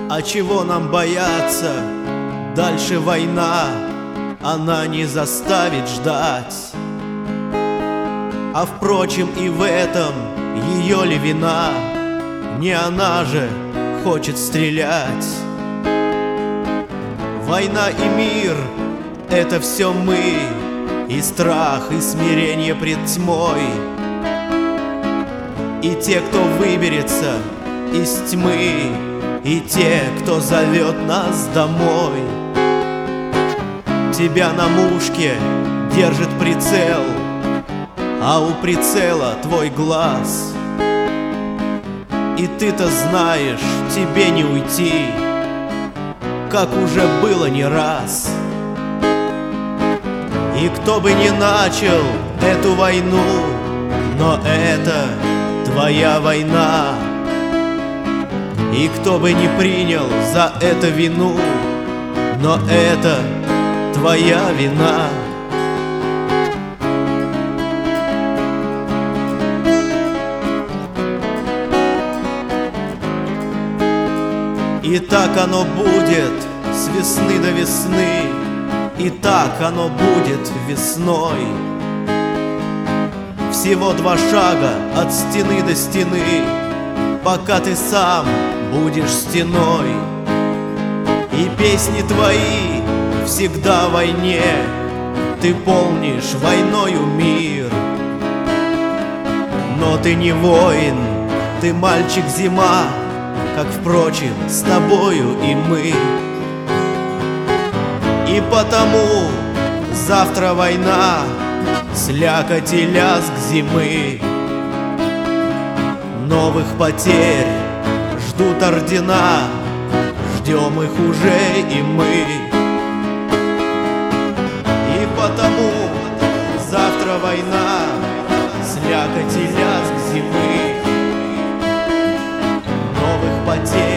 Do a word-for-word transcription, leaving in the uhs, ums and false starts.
А чего нам бояться? Дальше война, она не заставит ждать. А впрочем, и в этом ее ли вина? Не она же хочет стрелять. Война и мир — это все мы, и страх, и смирение пред тьмой. И те, кто выберется из тьмы, и те, кто зовет нас домой. Тебя на мушке держит прицел, а у прицела твой глаз. И ты-то знаешь, тебе не уйти, как уже было не раз. И кто бы ни начал эту войну, но это твоя война. И кто бы ни принял за это вину, но это твоя вина. И так оно будет с весны до весны, и так оно будет весной. Всего два шага от стены до стены, пока ты сам будешь стеной. И песни твои всегда в войне, ты полнишь войною мир. Но ты не воин, ты мальчик-зима, как, впрочем, с тобою и мы. И потому завтра война, слякоть и лязг зимы. Новых потерь ждут ордена, ждем их уже и мы. И потому завтра война, слякоть и лязг зимы. Новых потерь